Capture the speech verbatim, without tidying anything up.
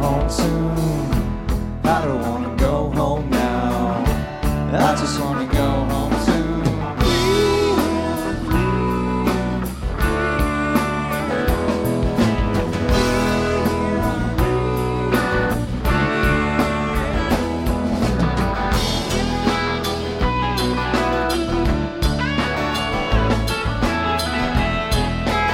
home soon. I don't wanna go home now. I just wanna go